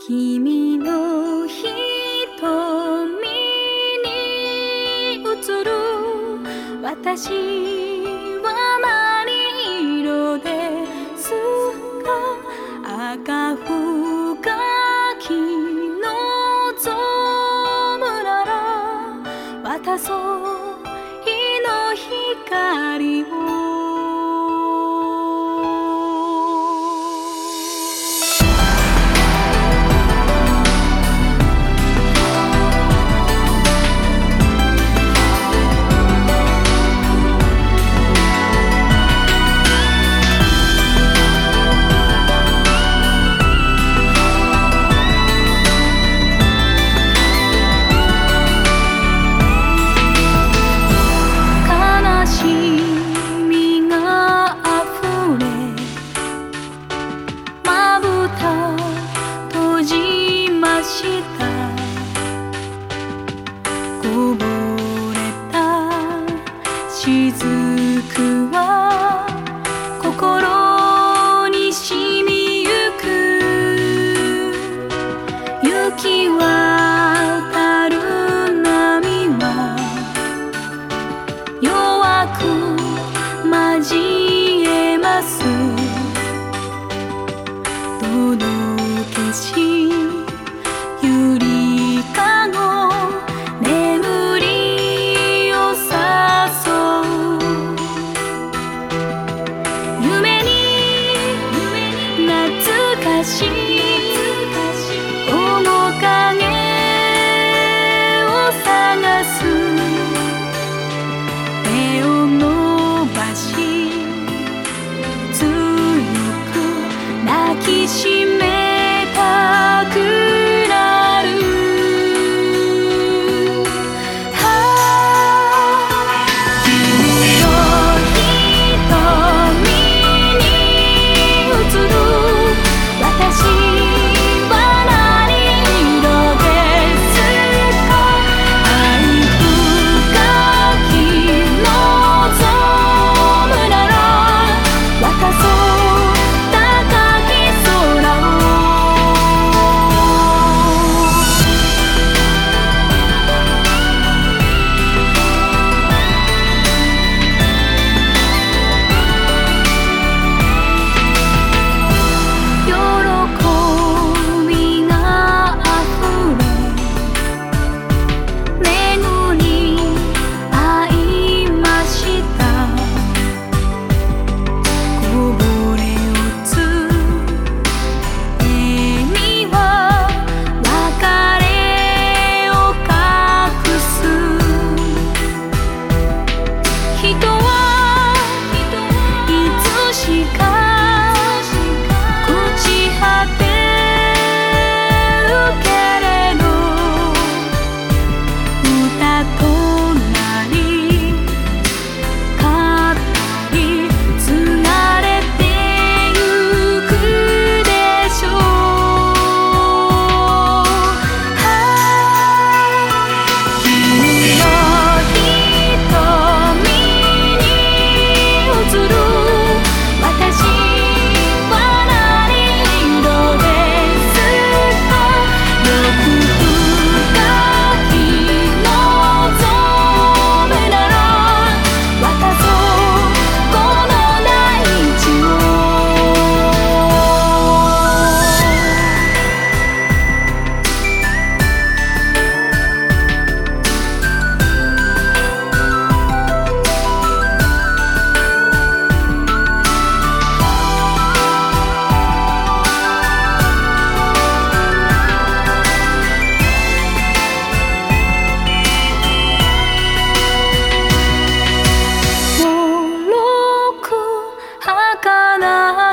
君の瞳に映る私は何色ですか。赤深き望むなら渡そう日の光を。こぼれた雫は心に染みゆく。行き渡る波は弱く交えます。届けしゆりかご眠りを誘う。夢に懐かしい面影を探す。手を伸ばし強く抱きしめたくなる。君の瞳に映る私は何色ですか。愛深き望むなら渡そう高き空を。喜びがあふれ巡り会いました。こぼれ落ち手には別れを隠す。人はいつしか朽ち果てるけれど歌となり語り継がれてゆくでしょう。君の瞳に映る私は何色ですか。欲深き望むなら渡そうこの大地を。もろく儚